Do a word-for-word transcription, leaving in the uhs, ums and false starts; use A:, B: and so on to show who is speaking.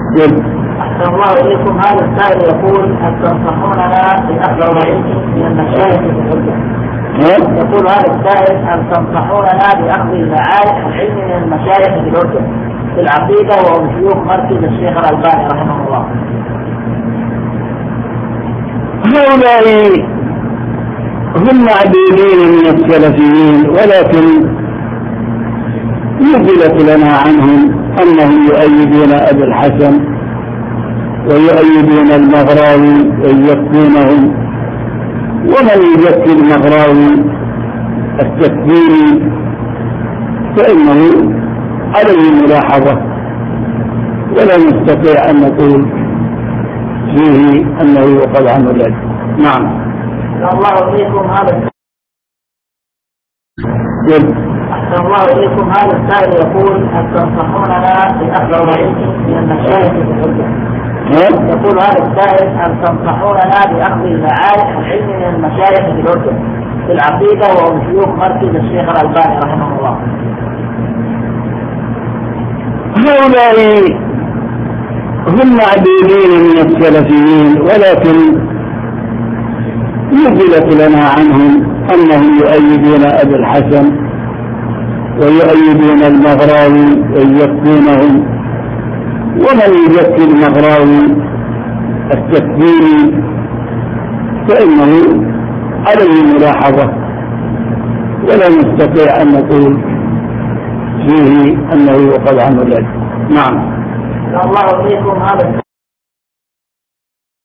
A: أحسن الله إليكم. هذا السائل يقول: هل تنصحوننا بأخذ العلم من المشايخ في الأردن؟ يقول هذا السائل: هل تنصحوننا بأخذ العلم من المشايخ في الأردن في العقيدة وهم شيوخ مركز الشيخ الألباني رحمه الله؟
B: هؤلاء هم معدودين من السلفيين، ولكن نزلت لنا عنهم أنهم يؤيدون أبي الحسن ويؤيدون المغراوي ويزكونهم، ومن يزكي المغراوي التكفيري فإنه عليه ملاحظة، ولا نستطيع أن نقول فيه أنه يؤخذ عنه العلم. نعم.
A: الله إليكم. هذا أحسن الله إليكم. هذا السائل يقول: هل تنصحوننا بأخذ العلم من المشايخ في الأردن؟ يقول هذا السائل: هل تنصحوننا بأخذ العلم من المشايخ في الأردن في العقيدة وهم شيوخ مركز الشيخ الألباني رحمه الله؟
B: هؤلاء هم معدودين من السلفيين، ولكن نزلت لنا عنهم أنهم يؤيدون أبي الحسن ويؤيدون المغراوي ويزكونهم، ومن يزكي المغراوي التكفيري فإنه عليه ملاحظة، ولا نستطيع أن نقول فيه أنه يؤخذ عنه العلم. نعم.
A: الله إليكم. هذا